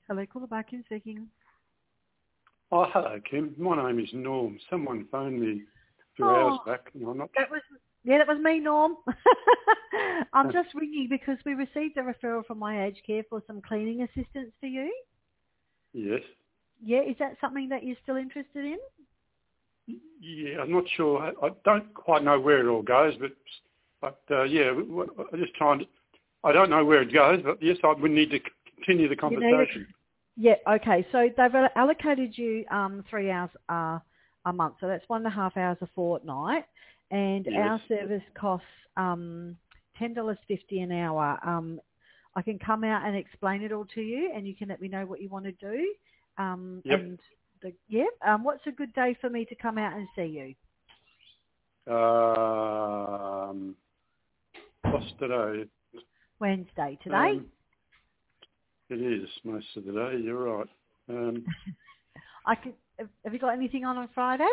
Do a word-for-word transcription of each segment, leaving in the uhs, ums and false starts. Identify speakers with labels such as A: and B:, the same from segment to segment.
A: Hello, caller back in speaking.
B: Oh, hello, Kim. My name is Norm. Someone phoned me a few hours
A: Oh,
B: back, and I'm not...
A: that was yeah, that was me, Norm. I'm just ringing because we received a referral from My Aged Care for some cleaning assistance for you.
B: Yes.
A: Yeah, is that something that you're still interested in?
B: Yeah, I'm not sure. I, I don't quite know where it all goes, but but uh, yeah, we- we- I'm just trying to... I don't know where it goes, but yes, I would need to continue the
A: You need a,
B: conversation.
A: yeah, okay. So they've allocated you um, three hours uh, a month, so that's one and a half hours a fortnight, and
B: Yes.
A: our service costs um, ten dollars fifty an hour. Um, I can come out and explain it all to you, and you can let me know what you want to do. Um,
B: Yep.
A: and the, yeah, um, what's a good day for me to come out and see you?
B: Um, what's today?
A: Wednesday today.
B: Um, it is most of the day. You're right. Um,
A: I could. Have have you got anything on on Friday?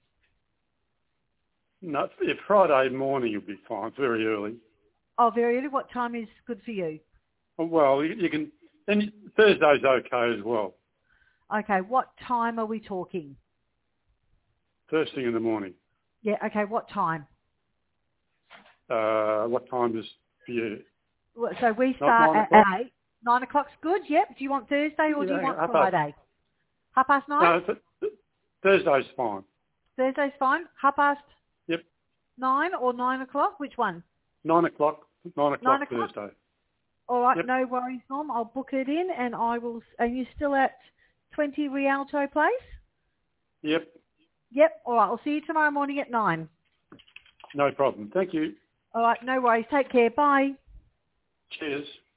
B: no, yeah, Friday morning will be fine. Very early.
A: Oh, very early. What time is good for you?
B: Well, you, you can. And Thursday's okay as well.
A: Okay, what time are we talking?
B: First thing in the morning.
A: Yeah, okay, what time?
B: Uh, what time is for you?
A: Well, So we
B: Not
A: start
B: nine
A: at
B: o'clock?
A: eight. Nine o'clock's good, yep. Do you want Thursday or do you
B: Yeah,
A: want
B: half past.
A: Friday? Half past nine?
B: No, th- th- Thursday's fine.
A: Thursday's fine. Half past
B: Yep,
A: nine or nine o'clock? Which one?
B: nine o'clock. Nine o'clock
A: Nine o'clock?
B: Thursday.
A: All right,
B: Yep,
A: no worries, Norm. I'll book it in and I will... And you're still at twenty Rialto Place?
B: yep.
A: Yep, all right. I'll see you tomorrow morning at nine.
B: No problem. Thank you.
A: All right, no worries. Take care. Bye.
B: Cheers.